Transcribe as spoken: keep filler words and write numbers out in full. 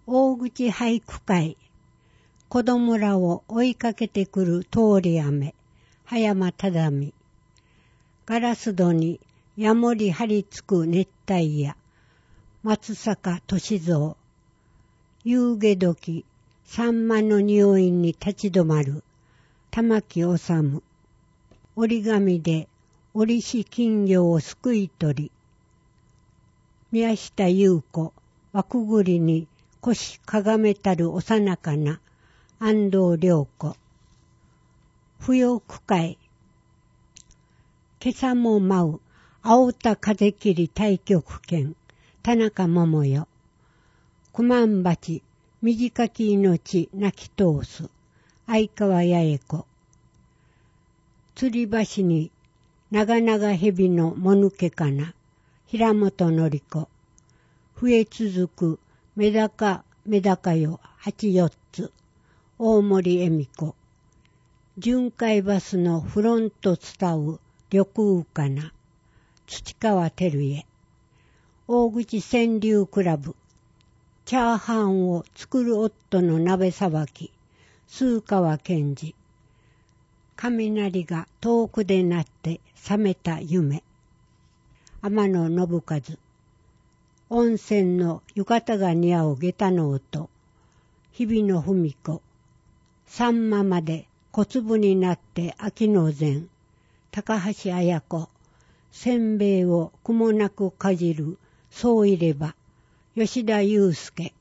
大口俳句会、子供らを追いかけてくる通り雨、葉山忠美。ガラス戸にやもり張り付く熱帯夜、松坂歳三。夕げ時、サンマの匂いに立ち止まる、玉木治。折り紙で折し金魚をすくい取り、宮下優子、枠ぐりに腰かがめたる幼かな、安藤良子。不要区会、今朝も舞う、青田風切り太極拳、田中桃代。九万鉢、短き命泣き通す、相川八重子。吊り橋に長々蛇のもぬけかな、平本典子。増え続くメダカメダカよ八四つ、大森恵美子。巡回バスのフロント伝う緑雨かな、土川照江。大口川柳クラブ、チャーハンを作る夫の鍋さばき、数川健二。雷が遠くで鳴って覚めた夢、天野信和。温泉の浴衣が似合う下駄の音、日比野文子。さんままで小粒になって秋の膳、高橋綾子。せんべいをくもなくかじる、そういれば、吉田祐介。